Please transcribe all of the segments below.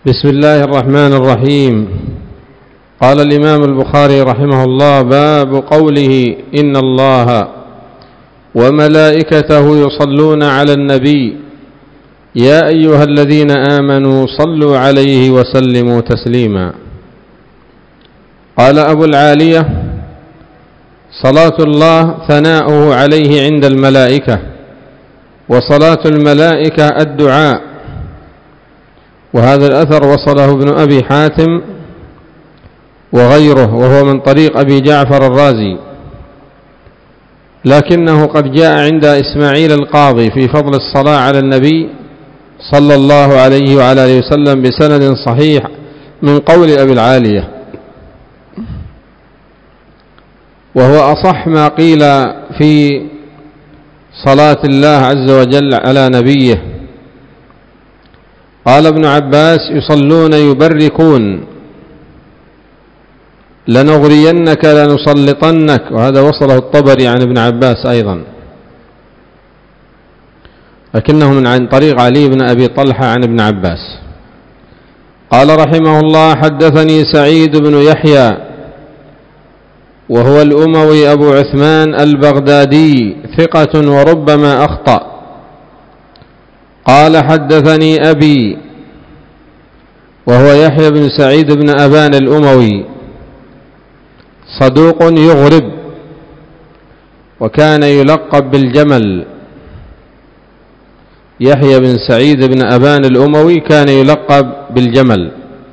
بسم الله الرحمن الرحيم. قال الإمام البخاري رحمه الله: باب قوله: إن الله وملائكته يصلون على النبي يا أيها الذين آمنوا صلوا عليه وسلموا تسليما. قال أبو العالية: صلاة الله ثناؤه عليه عند الملائكة، وصلاة الملائكة الدعاء. وهذا الأثر وصله ابن أبي حاتم وغيره، وهو من طريق أبي جعفر الرازي، لكنه قد جاء عند إسماعيل القاضي في فضل الصلاة على النبي صلى الله عليه وعلى آله وسلم بسند صحيح من قول أبي العالية، وهو أصح ما قيل في صلاة الله عز وجل على نبيه. قال ابن عباس: يصلون يبركون، لنغرينك لنسلطنك. وهذا وصله الطبري عن ابن عباس أيضا، لكنه من عن طريق علي بن أبي طلحة عن ابن عباس. قال رحمه الله: حدثني سعيد بن يحيى وهو الأموي أبو عثمان البغدادي، ثقة وربما أخطأ. قال: حدثني أبي وهو يحيى بن سعيد بن أبان الأموي، صدوق يغرب، وكان يلقب بالجمل. يحيى بن سعيد بن أبان الأموي كان يلقب بالجمل.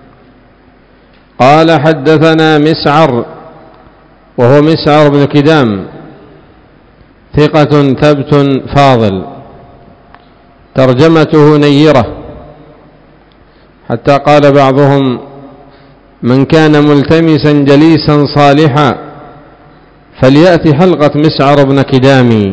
قال: حدثنا مسعر وهو مسعر بن كدام، ثقة ثبت فاضل، ترجمته نيرة، حتى قال بعضهم: من كان ملتمسا جليسا صالحا فليأتي حلقة مسعر بن كدام.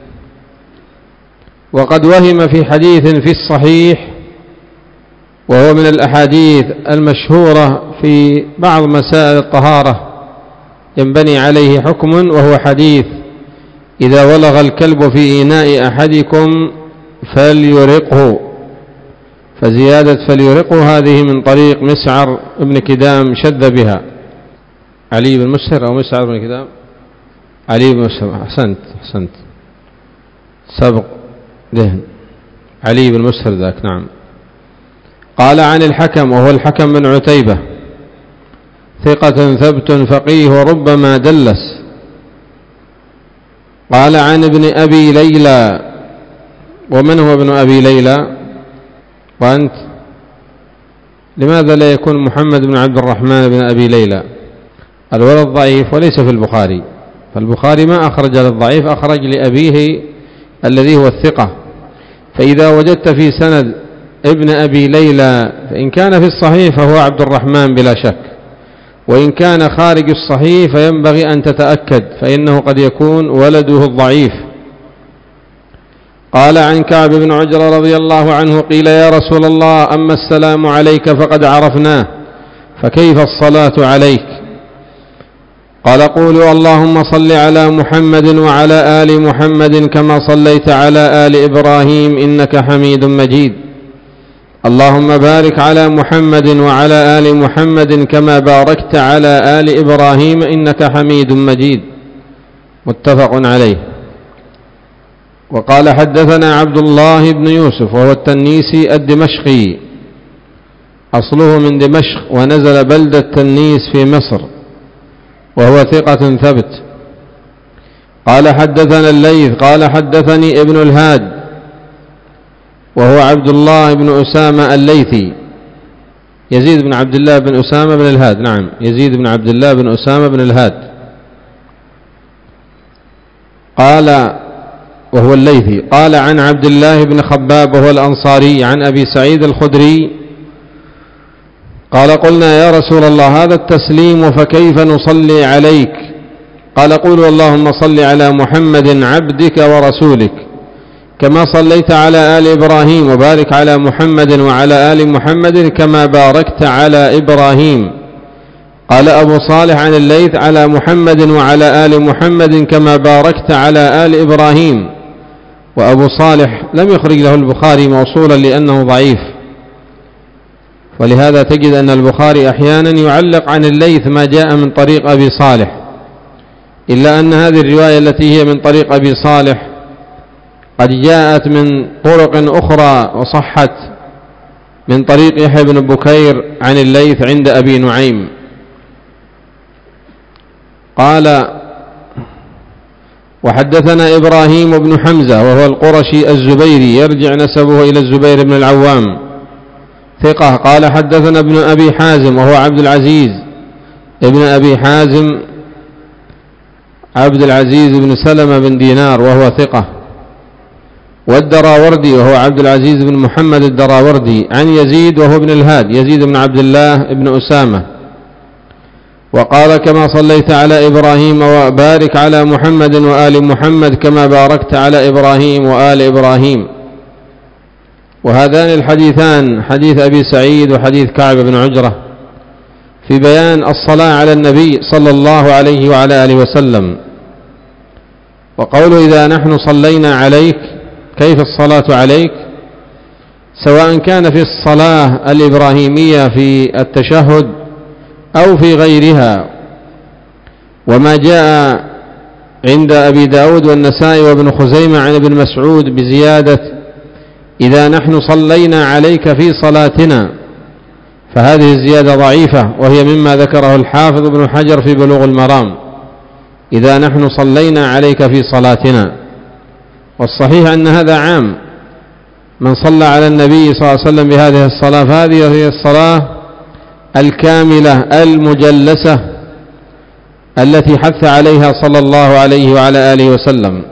وقد وهم في حديث في الصحيح، وهو من الأحاديث المشهورة في بعض مسائل الطهارة ينبني عليه حكم، وهو حديث: إذا ولغ الكلب في إناء أحدكم فليرقه. فزيادة فليرقه هذه من طريق مسعر بن كدام، شذ بها. علي بن مسهر أو مسعر بن كدام؟ علي بن مسهر. أحسنت سبق ذهن. علي بن مسهر ذاك، نعم. قال: عن الحكم وهو الحكم بن عتيبة، ثقة ثبت فقيه وربما دلس. قال: عن ابن أبي ليلى. ومن هو ابن أبي ليلى؟ وأنت لماذا لا يكون محمد بن عبد الرحمن بن أبي ليلى؟ الولد ضعيف وليس في البخاري، فالبخاري ما أخرج للضعيف، أخرج لأبيه الذي هو الثقة. فإذا وجدت في سند ابن أبي ليلى فإن كان في الصحيح فهو عبد الرحمن بلا شك، وإن كان خارج الصحيح فينبغي أن تتأكد، فإنه قد يكون ولده الضعيف. قال: عن كعب بن عجرة رضي الله عنه قيل: يا رسول الله، أما السلام عليك فقد عرفناه، فكيف الصلاة عليك؟ قال: قولوا اللهم صل على محمد وعلى آل محمد كما صليت على آل إبراهيم إنك حميد مجيد، اللهم بارك على محمد وعلى آل محمد كما باركت على آل إبراهيم إنك حميد مجيد. متفق عليه. وقال: حدثنا عبد الله بن يوسف وهو التنيسي الدمشقي، أصله من دمشق ونزل بلدة تنيس في مصر، وهو ثقة ثبت. قال: حدثنا الليث قال: حدثني ابن الهاد وهو عبد الله بن أسامة الليثي، يزيد بن عبد الله بن أسامة بن الهاد، نعم، يزيد بن عبد الله بن أسامة بن الهاد. قال: وهو الليثي. قال: عن عبد الله بن خباب وهو الأنصاري عن أبي سعيد الخدري قال: قلنا يا رسول الله، هذا التسليم فكيف نصلي عليك؟ قال: قولوا اللهم صل على محمد عبدك ورسولك كما صليت على آل إبراهيم، وبارك على محمد وعلى آل محمد كما باركت على إبراهيم. قال أبو صالح عن الليث: على محمد وعلى آل محمد كما باركت على آل إبراهيم. وأبو صالح لم يخرج له البخاري موصولا لأنه ضعيف، ولهذا تجد أن البخاري أحيانا يعلق عن الليث ما جاء من طريق أبي صالح، إلا أن هذه الرواية التي هي من طريق أبي صالح قد جاءت من طرق أخرى وصحت من طريق يحيى بن بكير عن الليث عند أبي نعيم. قال: وحدثنا إبراهيم بن حمزة وهو القرشي الزبيري يرجع نسبه إلى الزبير بن العوام ثقة. قال: حدثنا ابن أبي حازم وهو عبد العزيز ابن أبي حازم عبد العزيز بن سلمة بن دينار وهو ثقة. والدراوردي وهو عبد العزيز بن محمد الدراوردي عن يزيد وهو ابن الهاد يزيد بن عبد الله بن أسامة. وقال: كما صليت على إبراهيم وبارك على محمد وآل محمد كما باركت على إبراهيم وآل إبراهيم. وهذان الحديثان حديث أبي سعيد وحديث كعب بن عجرة في بيان الصلاة على النبي صلى الله عليه وعلى آله وسلم. وقوله: إذا نحن صلينا عليك، كيف الصلاة عليك؟ سواء كان في الصلاة الإبراهيمية في التشهد أو في غيرها. وما جاء عند أبي داود والنسائي وابن خزيمة عن ابن مسعود بزيادة: إذا نحن صلينا عليك في صلاتنا، فهذه الزيادة ضعيفة، وهي مما ذكره الحافظ ابن حجر في بلوغ المرام: إذا نحن صلينا عليك في صلاتنا. والصحيح أن هذا عام، من صلى على النبي صلى الله عليه وسلم بهذه الصلاة فهذه هي الصلاة الكاملة المجلسة التي حث عليها صلى الله عليه وعلى آله وسلم.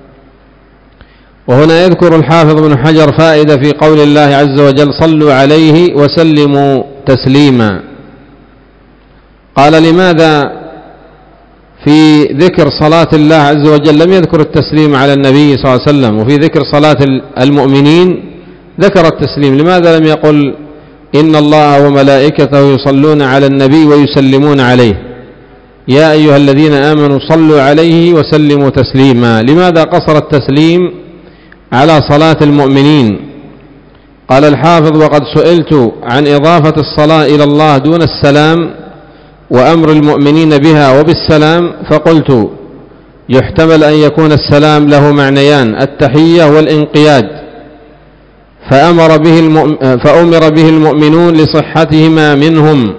وهنا يذكر الحافظ ابن حجر فائدة في قول الله عز وجل: صلوا عليه وسلموا تسليما. قال: لماذا في ذكر صلاة الله عز وجل لم يذكر التسليم على النبي صلى الله عليه وسلم، وفي ذكر صلاة المؤمنين ذكر التسليم؟ لماذا لم يقل: إن الله وملائكته يصلون على النبي ويسلمون عليه، يا أيها الذين آمنوا صلوا عليه وسلموا تسليما؟ لماذا قصر التسليم على صلاة المؤمنين؟ قال الحافظ: وقد سئلت عن إضافة الصلاة إلى الله دون السلام وأمر المؤمنين بها وبالسلام، فقلت: يحتمل أن يكون السلام له معنيان: التحية والانقياد، فأمر به المؤمنون لصحتهما منهم،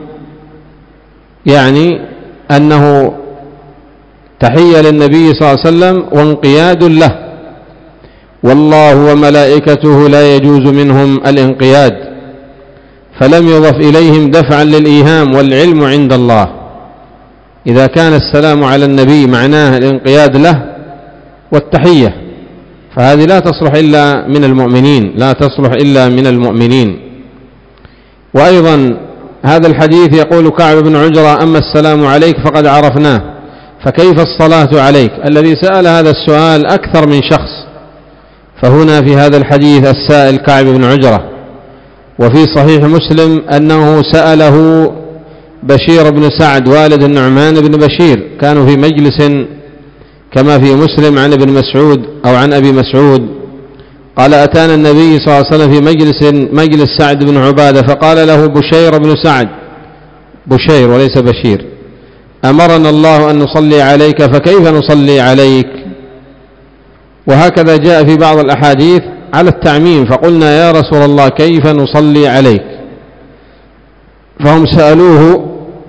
يعني أنه تحية للنبي صلى الله عليه وسلم وانقياد له، والله وملائكته لا يجوز منهم الانقياد، فلم يضف إليهم دفعا للإيهام، والعلم عند الله. إذا كان السلام على النبي معناه الانقياد له والتحية، فهذه لا تصلح إلا من المؤمنين، لا تصلح إلا من المؤمنين. وأيضا هذا الحديث يقول كعب بن عجرة: أما السلام عليك فقد عرفناه، فكيف الصلاة عليك؟ الذي سأل هذا السؤال أكثر من شخص، فهنا في هذا الحديث السائل كعب بن عجرة. وفي صحيح مسلم أنه سأله بشير بن سعد والد النعمان بن بشير، كانوا في مجلس كما في مسلم عن ابن مسعود أو عن أبي مسعود، قال: أتانا النبي صلى الله عليه وسلم في مجلس سعد بن عبادة، فقال له بشير بن سعد، بشير وليس بشير: أمرنا الله أن نصلي عليك، فكيف نصلي عليك؟ وهكذا جاء في بعض الأحاديث على التعميم، فقلنا: يا رسول الله كيف نصلي عليك؟ فهم سألوه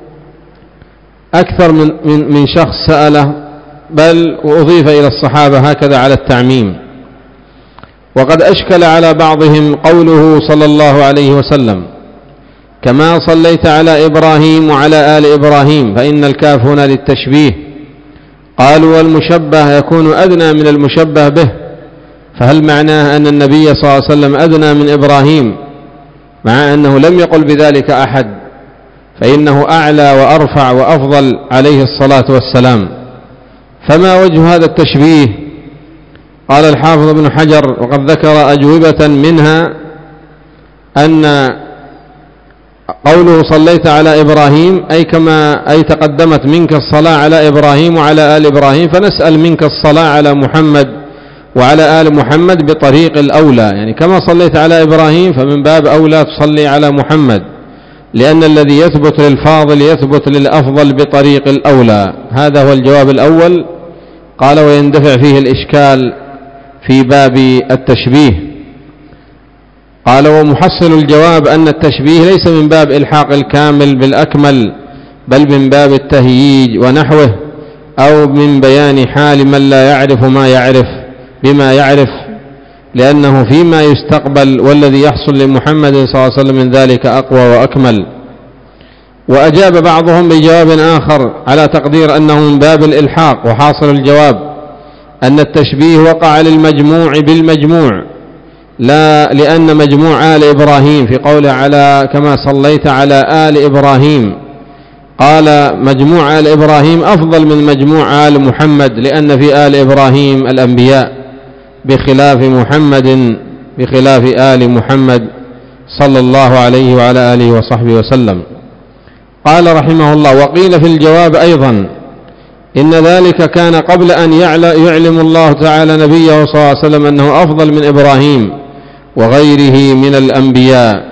أكثر من شخص سأله، بل وأضيف إلى الصحابة هكذا على التعميم. وقد أشكل على بعضهم قوله صلى الله عليه وسلم: كما صليت على إبراهيم وعلى آل إبراهيم، فإن الكاف هنا للتشبيه. قالوا: والمشبه يكون أدنى من المشبه به، فهل معناه أن النبي صلى الله عليه وسلم أدنى من إبراهيم، مع أنه لم يقل بذلك أحد، فإنه أعلى وأرفع وأفضل عليه الصلاة والسلام؟ فما وجه هذا التشبيه؟ قال الحافظ ابن حجر: وقد ذكر أجوبة، منها أن قوله صليت على إبراهيم أي تقدمت منك الصلاة على إبراهيم وعلى آل إبراهيم، فنسأل منك الصلاة على محمد وعلى آل محمد بطريق الأولى، يعني كما صليت على إبراهيم فمن باب أولى تصلي على محمد، لأن الذي يثبت للفاضل يثبت للأفضل بطريق الأولى. هذا هو الجواب الأول. قال: ويندفع فيه الإشكال في باب التشبيه. قال: ومحصل الجواب أن التشبيه ليس من باب إلحاق الكامل بالأكمل، بل من باب التهييج ونحوه، أو من بيان حال من لا يعرف ما يعرف بما يعرف، لأنه فيما يستقبل، والذي يحصل لمحمد صلى الله عليه وسلم من ذلك أقوى وأكمل. وأجاب بعضهم بجواب آخر على تقدير أنه من باب الإلحاق، وحاصل الجواب أن التشبيه وقع للمجموع بالمجموع، لا لأن مجموع آل إبراهيم في قوله على كما صليت على آل إبراهيم، قال مجموع آل إبراهيم أفضل من مجموع آل محمد، لأن في آل إبراهيم الأنبياء بخلاف آل محمد صلى الله عليه وعلى آله وصحبه وسلم. قال رحمه الله: وقيل في الجواب أيضا إن ذلك كان قبل أن يعلم الله تعالى نبيه صلى الله عليه وسلم أنه أفضل من إبراهيم وغيره من الأنبياء،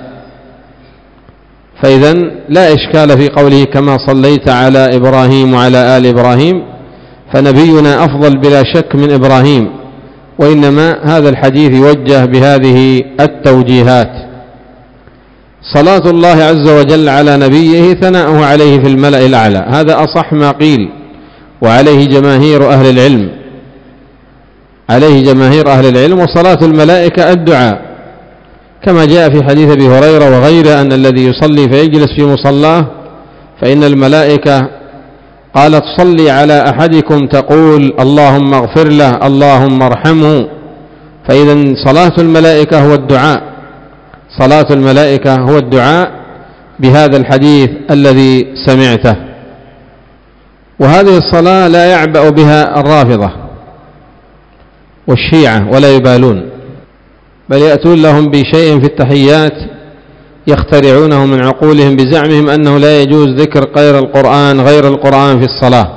فإذن لا إشكال في قوله كما صليت على إبراهيم وعلى آل إبراهيم، فنبينا أفضل بلا شك من إبراهيم، وإنما هذا الحديث يوجه بهذه التوجيهات. صلاة الله عز وجل على نبيه ثناؤه عليه في الملأ الأعلى، هذا أصح ما قيل، وعليه جماهير أهل العلم. وصلاة الملائكة الدعاء، كما جاء في حديث أبي هريرة وغيره أن الذي يصلي فيجلس في مصلاه فإن الملائكة قالت: صلي على أحدكم تقول اللهم اغفر له اللهم ارحمه. فإذا صلاة الملائكة هو الدعاء بهذا الحديث الذي سمعته. وهذه الصلاة لا يعبأ بها الرافضة والشيعة ولا يبالون، بل يأتون لهم بشيء في التحيات يخترعونه من عقولهم بزعمهم أنه لا يجوز ذكر غير القرآن في الصلاة.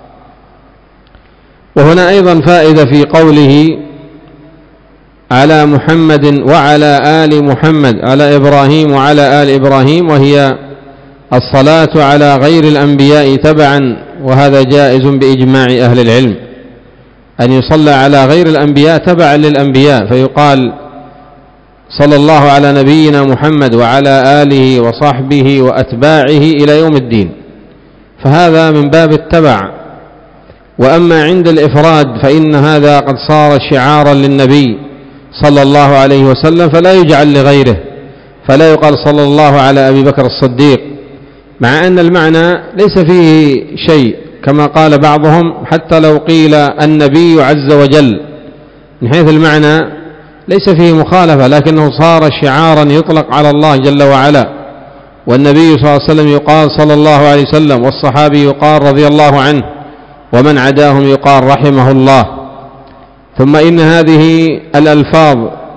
وهنا أيضا فائدة في قوله على محمد وعلى آل محمد، على إبراهيم وعلى آل إبراهيم، وهي الصلاة على غير الأنبياء تبعا، وهذا جائز بإجماع أهل العلم أن يصلى على غير الأنبياء تبعا للأنبياء، فيقال صلى الله على نبينا محمد وعلى آله وصحبه وأتباعه إلى يوم الدين، فهذا من باب التبع. وأما عند الإفراد فإن هذا قد صار شعارا للنبي صلى الله عليه وسلم، فلا يجعل لغيره، فلا يقال صلى الله على أبي بكر الصديق، مع أن المعنى ليس فيه شيء كما قال بعضهم، حتى لو قيل النبي عز وجل من حيث المعنى ليس فيه مخالفة، لكنه صار شعارا يطلق على الله جل وعلا. والنبي صلى الله عليه وسلم يقال صلى الله عليه وسلم، والصحابي يقال رضي الله عنه، ومن عداهم يقال رحمه الله. ثم إن هذه الألفاظ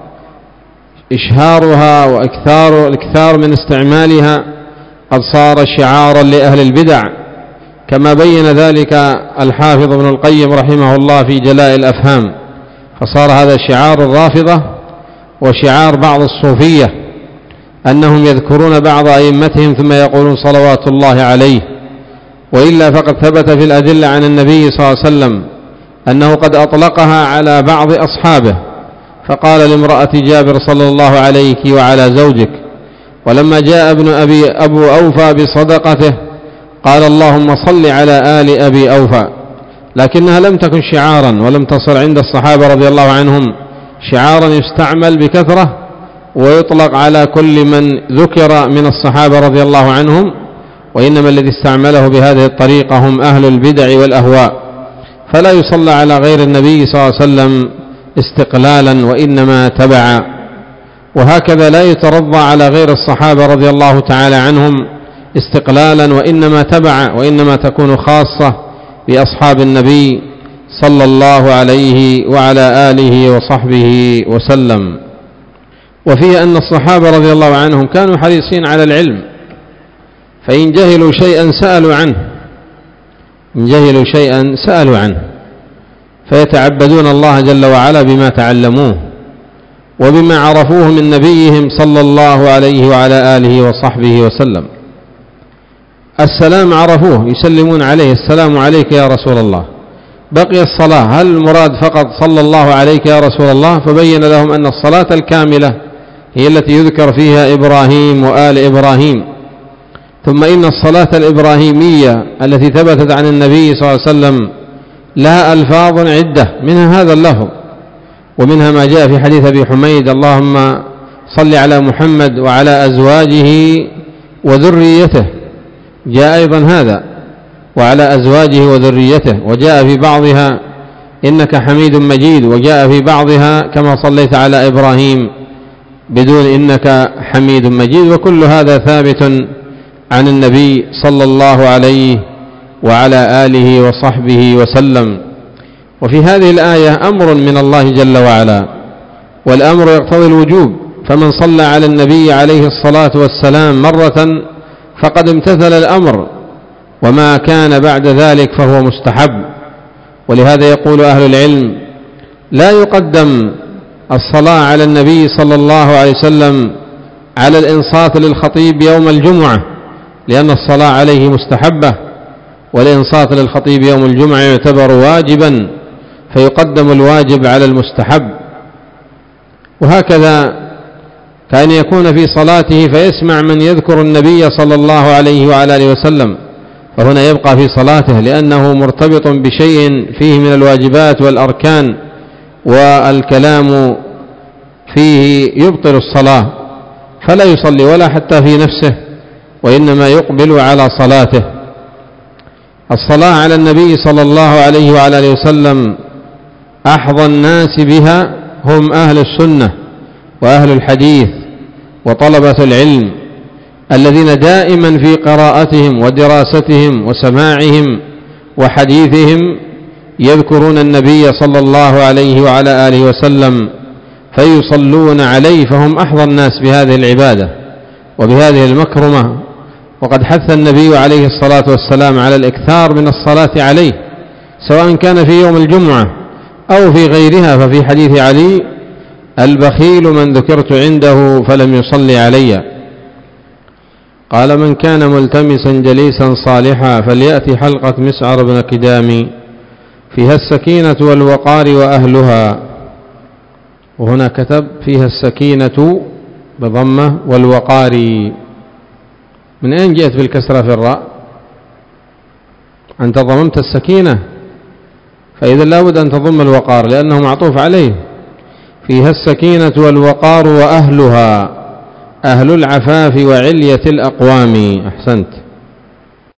إشهارها والإكثار من استعمالها قد صار شعارا لأهل البدع، كما بين ذلك الحافظ ابن القيم رحمه الله في جلاء الأفهام، فصار هذا شعار الرافضة وشعار بعض الصوفية، أنهم يذكرون بعض أئمتهم ثم يقولون صلوات الله عليه. وإلا فقد ثبت في الأدلة عن النبي صلى الله عليه وسلم أنه قد أطلقها على بعض أصحابه، فقال لامرأة جابر صلى الله عليك وعلى زوجك. ولما جاء أبو أوفى بصدقته قال اللهم صل على آل أبي أوفى، لكنها لم تكن شعارا، ولم تصل عند الصحابة رضي الله عنهم شعارا يستعمل بكثرة ويطلق على كل من ذكر من الصحابة رضي الله عنهم، وإنما الذي استعمله بهذه الطريقة هم أهل البدع والأهواء، فلا يصلى على غير النبي صلى الله عليه وسلم استقلالا وإنما تبعا. وهكذا لا يترضى على غير الصحابة رضي الله تعالى عنهم استقلالا وإنما تبعا، وإنما تكون خاصة بأصحاب النبي صلى الله عليه وعلى آله وصحبه وسلم. وفيه أن الصحابة رضي الله عنهم كانوا حريصين على العلم، فإن جهلوا شيئا سألوا عنه، فيتعبدون الله جل وعلا بما تعلموه وبما عرفوه من نبيهم صلى الله عليه وعلى آله وصحبه وسلم. السلام عرفوه يسلمون عليه السلام عليك يا رسول الله. بقي الصلاة، هل المراد فقط صلى الله عليك يا رسول الله؟ فبين لهم أن الصلاة الكاملة هي التي يذكر فيها إبراهيم وآل إبراهيم. ثم إن الصلاة الإبراهيمية التي ثبتت عن النبي صلى الله عليه وسلم لها ألفاظ عدة، منها هذا اللفظ، ومنها ما جاء في حديث أبي حميد: اللهم صل على محمد وعلى أزواجه وذريته، جاء أيضا هذا وعلى أزواجه وذريته، وجاء في بعضها إنك حميد مجيد، وجاء في بعضها كما صليت على إبراهيم بدون إنك حميد مجيد. وكل هذا ثابت عن النبي صلى الله عليه وعلى آله وصحبه وسلم. وفي هذه الآية أمر من الله جل وعلا، والأمر يقتضي الوجوب، فمن صلى على النبي عليه الصلاة والسلام مرة فقد امتثل الأمر، وما كان بعد ذلك فهو مستحب. ولهذا يقول أهل العلم: لا يقدم الصلاة على النبي صلى الله عليه وسلم على الإنصات للخطيب يوم الجمعة، لأن الصلاة عليه مستحبة، والإنصات للخطيب يوم الجمعة يعتبر واجبا، فيقدم الواجب على المستحب. وهكذا كان يكون في صلاته فيسمع من يذكر النبي صلى الله عليه وعلى آله وسلم، فهنا يبقى في صلاته لأنه مرتبط بشيء فيه من الواجبات والأركان، والكلام فيه يبطل الصلاة، فلا يصلي ولا حتى في نفسه، وإنما يقبل على صلاته. الصلاة على النبي صلى الله عليه وعلى آله وسلم أحظى الناس بها هم أهل السنة وأهل الحديث وطلبة العلم، الذين دائما في قراءتهم ودراستهم وسماعهم وحديثهم يذكرون النبي صلى الله عليه وعلى آله وسلم فيصلون عليه، فهم أحظى الناس بهذه العبادة وبهذه المكرمة. وقد حث النبي عليه الصلاة والسلام على الإكثار من الصلاة عليه، سواء كان في يوم الجمعة أو في غيرها. ففي حديث علي: البخيل من ذكرت عنده فلم يصلي علي. قال: من كان ملتمسا جليسا صالحا فليأتي حلقة مسعر بن كدام فيها السكينة والوقار وأهلها. وهنا كتب: فيها السكينة بضمة والوقار. من أين جئت بالكسرة في الراء؟ أنت ضممت السكينة، فإذا لابد أن تضم الوقار لأنه معطوف عليه. فيها السكينة والوقار وأهلها، أهل العفاف وعلية الأقوام. أحسنت.